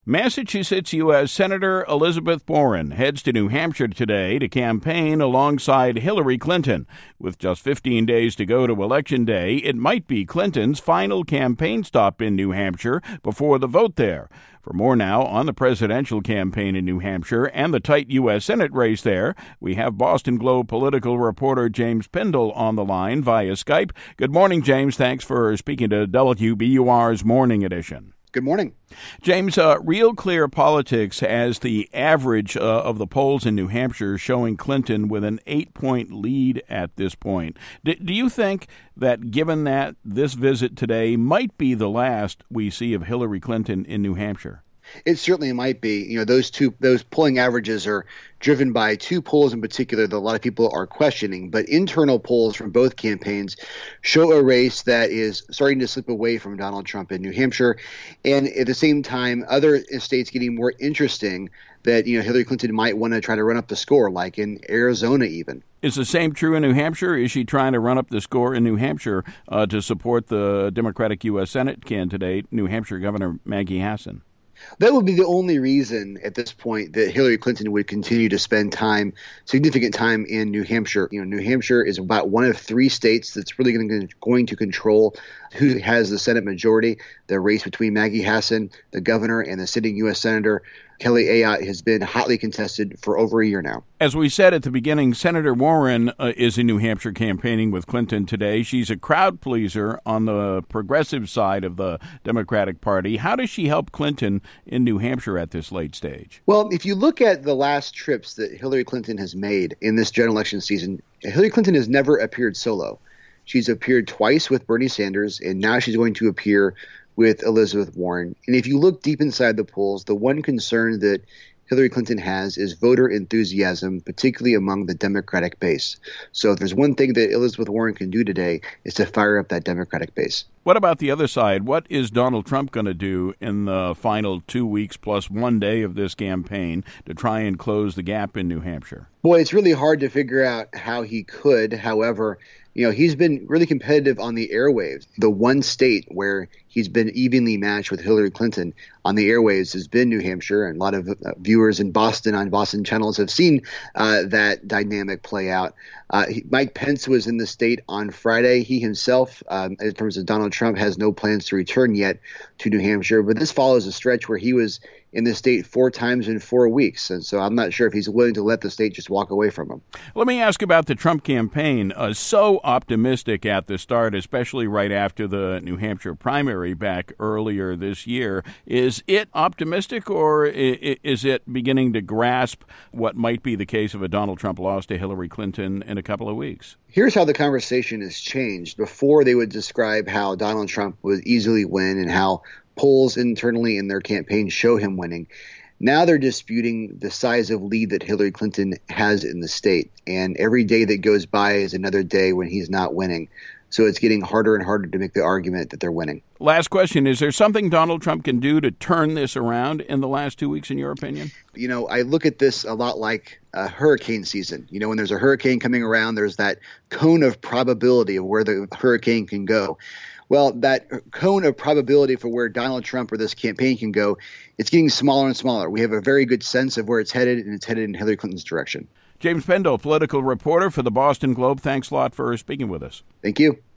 Massachusetts U.S. Senator Elizabeth Warren heads to New Hampshire today to campaign alongside Hillary Clinton. With just 15 days to go to Election Day, it might be Clinton's final campaign stop in New Hampshire before the vote there. For more now on the presidential campaign in New Hampshire and the tight U.S. Senate race there, we have Boston Globe political reporter James Pindell on the line via Skype. Good morning, James. Thanks for speaking to WBUR's Morning Edition. Good morning. James, Real Clear Politics has the average of the polls in New Hampshire showing Clinton with an 8-point lead at this point. Do you think that given that this visit today might be the last we see of Hillary Clinton in New Hampshire? It certainly might be. Those polling averages are driven by two polls in particular that a lot of people are questioning. But internal polls from both campaigns show a race that is starting to slip away from Donald Trump in New Hampshire. And at the same time, other states getting more interesting that, Hillary Clinton might want to try to run up the score, like in Arizona even. Is the same true in New Hampshire? Is she trying to run up the score in New Hampshire to support the Democratic U.S. Senate candidate, New Hampshire Governor Maggie Hassan? That would be the only reason at this point that Hillary Clinton would continue to spend significant time in New Hampshire. New Hampshire is about one of three states that's really going to control who has the Senate majority. The race between Maggie Hassan, the governor, and the sitting U.S. Senator Kelly Ayotte has been hotly contested for over a year now. As we said at the beginning, Senator Warren is in New Hampshire campaigning with Clinton today. She's a crowd pleaser on the progressive side of the Democratic Party. How does she help Clinton in New Hampshire at this late stage? Well, if you look at the last trips that Hillary Clinton has made in this general election season, Hillary Clinton has never appeared solo. She's appeared twice with Bernie Sanders, and now she's going to appear with Elizabeth Warren. And if you look deep inside the polls, the one concern that Hillary Clinton has is voter enthusiasm, particularly among the Democratic base. So if there's one thing that Elizabeth Warren can do today is to fire up that Democratic base. What about the other side? What is Donald Trump going to do in the final 2 weeks plus 1 day of this campaign to try and close the gap in New Hampshire? Boy, it's really hard to figure out how he could. However, he's been really competitive on the airwaves. The one state where he's been evenly matched with Hillary Clinton on the airwaves has been New Hampshire, and a lot of viewers in Boston on Boston channels have seen that dynamic play out. Mike Pence was in the state on Friday. He himself, in terms of Donald Trump, has no plans to return yet to New Hampshire, but this follows a stretch where he was in the state 4 times in 4 weeks. And so I'm not sure if he's willing to let the state just walk away from him. Let me ask about the Trump campaign. So optimistic at the start, especially right after the New Hampshire primary back earlier this year. Is it optimistic, or is it beginning to grasp what might be the case of a Donald Trump loss to Hillary Clinton in a couple of weeks? Here's how the conversation has changed. Before, they would describe how Donald Trump would easily win and how polls internally in their campaign show him winning. Now they're disputing the size of lead that Hillary Clinton has in the state. And every day that goes by is another day when he's not winning. So it's getting harder and harder to make the argument that they're winning. Last question. Is there something Donald Trump can do to turn this around in the last 2 weeks, in your opinion? I look at this a lot like a hurricane season. When there's a hurricane coming around, there's that cone of probability of where the hurricane can go. Well, that cone of probability for where Donald Trump or this campaign can go, it's getting smaller and smaller. We have a very good sense of where it's headed, and it's headed in Hillary Clinton's direction. James Pindell, political reporter for the Boston Globe. Thanks a lot for speaking with us. Thank you.